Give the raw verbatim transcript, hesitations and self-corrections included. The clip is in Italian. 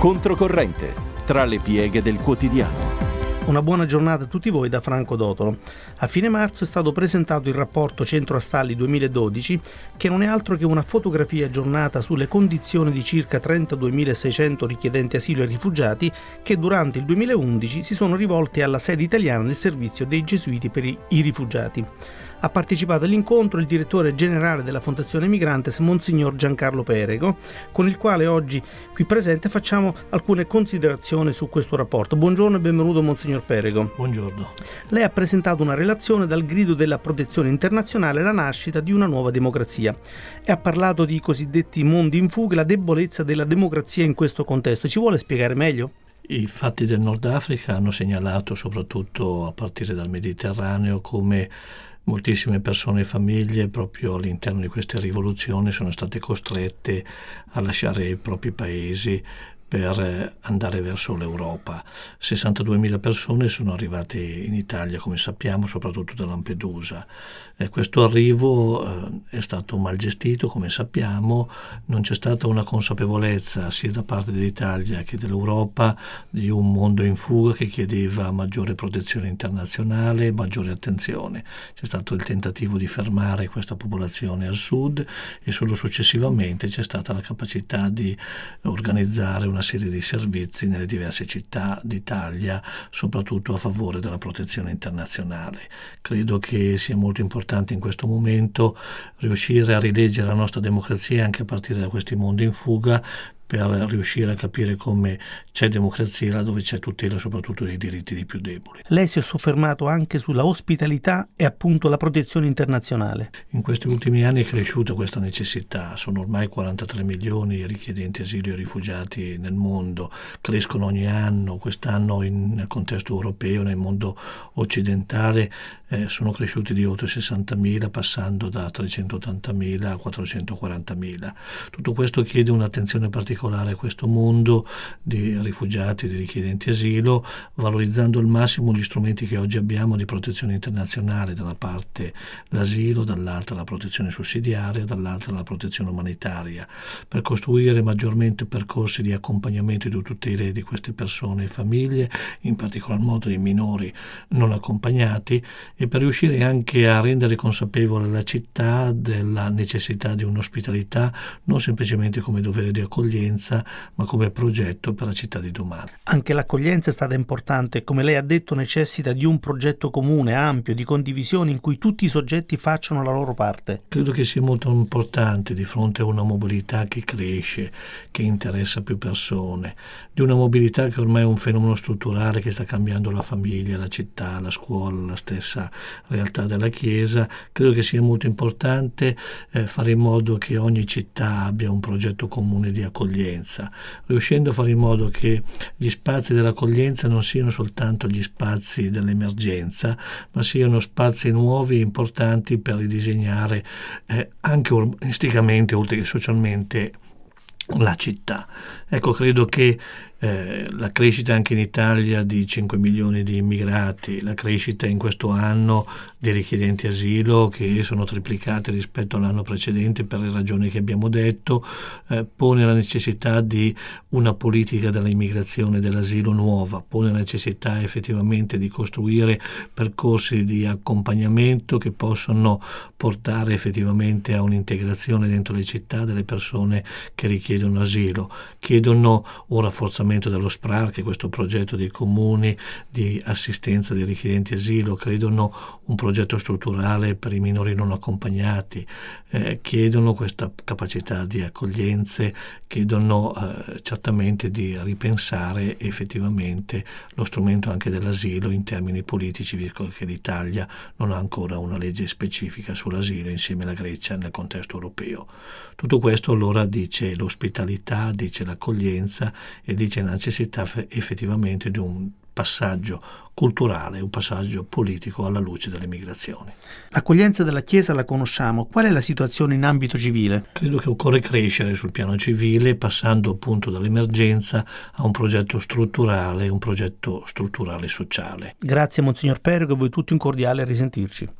Controcorrente, tra le pieghe del quotidiano. Una buona giornata a tutti voi da Franco Dotolo. A fine marzo è stato presentato il rapporto Centro Astalli duemiladodici, che non è altro che una fotografia aggiornata sulle condizioni di circa trentaduemilaseicento richiedenti asilo e rifugiati che durante il duemilaundici si sono rivolti alla sede italiana del servizio dei Gesuiti per i rifugiati. Ha partecipato all'incontro il direttore generale della Fondazione Migrantes, Monsignor Giancarlo Perego, con il quale oggi qui presente facciamo alcune considerazioni su questo rapporto. Buongiorno e benvenuto Monsignor Perego. Buongiorno. Lei ha presentato una relazione dal grido della protezione internazionale alla nascita di una nuova democrazia e ha parlato di cosiddetti mondi in fuga e la debolezza della democrazia in questo contesto. Ci vuole spiegare meglio? I fatti del Nord Africa hanno segnalato, soprattutto a partire dal Mediterraneo, come moltissime persone e famiglie proprio all'interno di queste rivoluzioni sono state costrette a lasciare i propri paesi per andare verso l'Europa. sessantaduemila persone sono arrivate in Italia, come sappiamo, soprattutto da Lampedusa. E questo arrivo eh, è stato mal gestito, come sappiamo, non c'è stata una consapevolezza sia da parte dell'Italia che dell'Europa di un mondo in fuga che chiedeva maggiore protezione internazionale, maggiore attenzione. C'è stato il tentativo di fermare questa popolazione al sud e solo successivamente c'è stata la capacità di organizzare una una serie di servizi nelle diverse città d'Italia, soprattutto a favore della protezione internazionale. Credo che sia molto importante in questo momento riuscire a rileggere la nostra democrazia anche a partire da questi mondi in fuga, per riuscire a capire come c'è democrazia laddove c'è tutela soprattutto dei diritti dei più deboli. Lei si è soffermato anche sulla ospitalità e appunto la protezione internazionale. In questi ultimi anni è cresciuta questa necessità, sono ormai quarantatré milioni i richiedenti asilo e rifugiati nel mondo, crescono ogni anno, quest'anno in, nel contesto europeo, nel mondo occidentale eh, sono cresciuti di oltre sessantamila, passando da trecentottantamila a quattrocentoquarantamila. Tutto questo chiede un'attenzione particolare a questo mondo di rifugiati, di richiedenti asilo, valorizzando al massimo gli strumenti che oggi abbiamo di protezione internazionale, da una parte l'asilo, dall'altra la protezione sussidiaria, dall'altra la protezione umanitaria, per costruire maggiormente percorsi di accompagnamento e di tutela di queste persone e famiglie, in particolar modo i minori non accompagnati, e per riuscire anche a rendere consapevole la città della necessità di un'ospitalità non semplicemente come dovere di accoglienza, ma come progetto per la città di domani. Anche l'accoglienza è stata importante, come lei ha detto necessita di un progetto comune, ampio, di condivisione in cui tutti i soggetti facciano la loro parte. Credo che sia molto importante di fronte a una mobilità che cresce, che interessa più persone, di una mobilità che ormai è un fenomeno strutturale che sta cambiando la famiglia, la città, la scuola, la stessa realtà della Chiesa. Credo che sia molto importante eh, fare in modo che ogni città abbia un progetto comune di accoglienza, riuscendo a fare in modo che gli spazi dell'accoglienza non siano soltanto gli spazi dell'emergenza, ma siano spazi nuovi e importanti per ridisegnare eh, anche urbanisticamente, oltre che socialmente, la città. Ecco, credo che eh, la crescita anche in Italia di cinque milioni di immigrati, la crescita in questo anno dei richiedenti asilo che sono triplicate rispetto all'anno precedente per le ragioni che abbiamo detto, eh, pone la necessità di una politica dell'immigrazione e dell'asilo nuova, pone la necessità effettivamente di costruire percorsi di accompagnamento che possono portare effettivamente a un'integrazione dentro le città delle persone che richiedono asilo, chiedono un rafforzamento dello SPRAR, che è questo progetto dei comuni di assistenza dei richiedenti asilo, credono un progetto strutturale per i minori non accompagnati, eh, chiedono questa capacità di accoglienze, chiedono eh, certamente di ripensare effettivamente lo strumento anche dell'asilo in termini politici, visto che l'Italia non ha ancora una legge specifica sull'asilo insieme alla Grecia nel contesto europeo. Tutto questo allora dice l'ospitalità, dice l'accoglienza e dice la necessità effettivamente di un passaggio culturale, un passaggio politico alla luce delle migrazioni. L'accoglienza della Chiesa la conosciamo, qual è la situazione in ambito civile? Credo che occorre crescere sul piano civile, passando appunto dall'emergenza a un progetto strutturale, un progetto strutturale sociale. Grazie Monsignor Perego, e voi tutti un cordiale a risentirci.